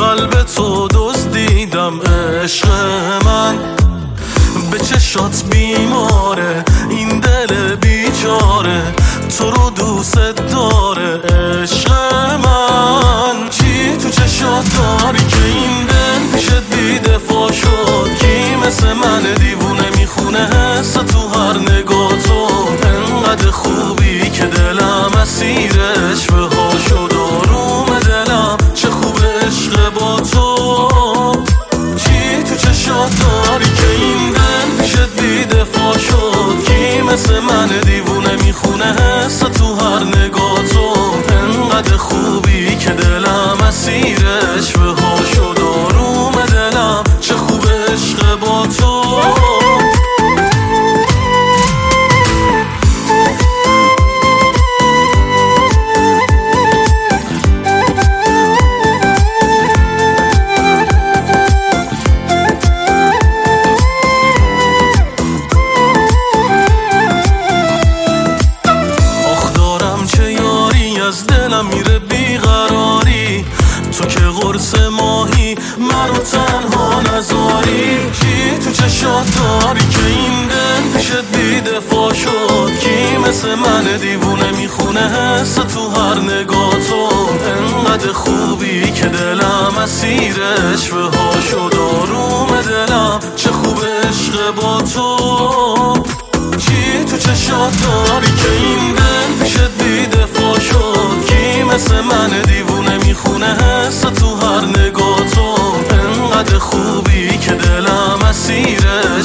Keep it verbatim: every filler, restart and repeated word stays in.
قلب تو دزدیدم عشق من، به چشات بیماره این دل بیچاره، تو رو دوست داره عشق من. چی تو چشات داری که این دل پیشت بی دفاع شد؟ کی مثل من دیوونه میخونه حس تو هر نگاه تو؟ انقدر خوبی که دلم اسیرش به ها شد، آروم دلم چه خوب عشق با تو. چی تو چشات داری که این دل پیشت بی دفاع شد؟ کی مثل من دیوونه میخونه حس تو هر نگاه تو؟ انقدر خوبی که دلم اسیرش به ها شد، آروم دلم چه خوب عشق با تو. از دلم میره بیقراری، تو که قرص ماهی منو تنها نذاری. چی تو چشات داری که این دل پیشت بی دفاع شد؟ کی مثل من دیوونه میخونه حس تو هر نگاه تو؟ انقدر خوبی که دلم اسیرش به ها شد، آروم دلم چه خوب عشق با تو. چی تو چشات داری که این دل پیشت بی دفاع شد؟ کی مثل من دیوونه میخونه حس تو هر نگاه تو؟ انقدر خوبی که دلم اسیره